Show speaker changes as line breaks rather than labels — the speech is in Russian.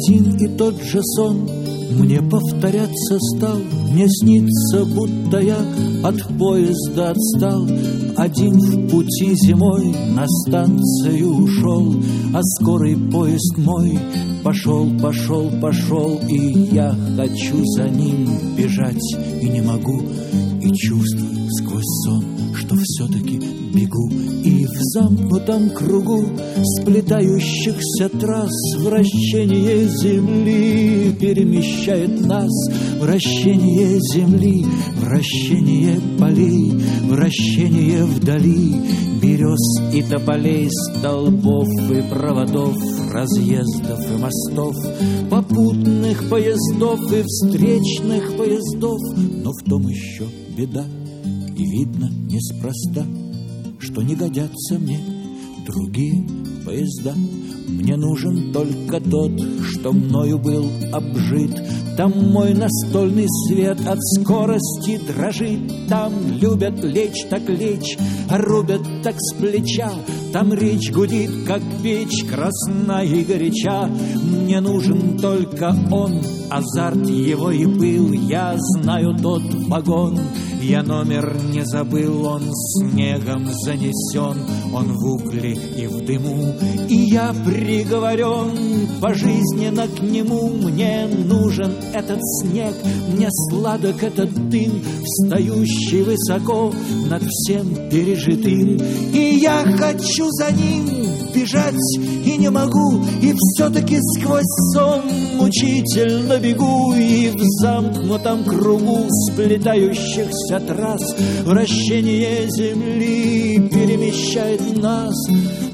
Один и тот же сон мне повторяться стал. Мне снится, будто я от поезда отстал. Один в пути зимой на станцию ушел, а скорый поезд мой пошел, пошел, пошел. И я хочу за ним бежать и не могу. И чувствую сквозь сон, что все-таки бегу. И в замкнутом кругу сплетающихся трасс вращение земли перемещает нас. Вращение земли, вращение полей, вращение вдали берез и тополей, столбов и проводов, разъездов и мостов, попутных поездов и встречных поездов. Но в том еще беда, и видно неспроста, что не годятся мне другие поезда. Мне нужен только тот, что мною был обжит. Там мой настольный свет от скорости дрожит. Там любят лечь так лечь, а рубят так с плеча. Там речь гудит, как печь, красна и горяча. Мне нужен только он, азарт его и пыл. Я знаю тот вагон, я номер не забыл. Он снегом занесен, он в угле и в дыму. И я приговорен пожизненно к нему. Мне нужен этот снег, мне сладок этот дым, встающий высоко над всем пережитым. И я хочу за ним бежать и не могу. И все-таки сквозь сон мучительно бегу. И в замкнутом кругу сплетающихся трасс вращение земли перемещает нас.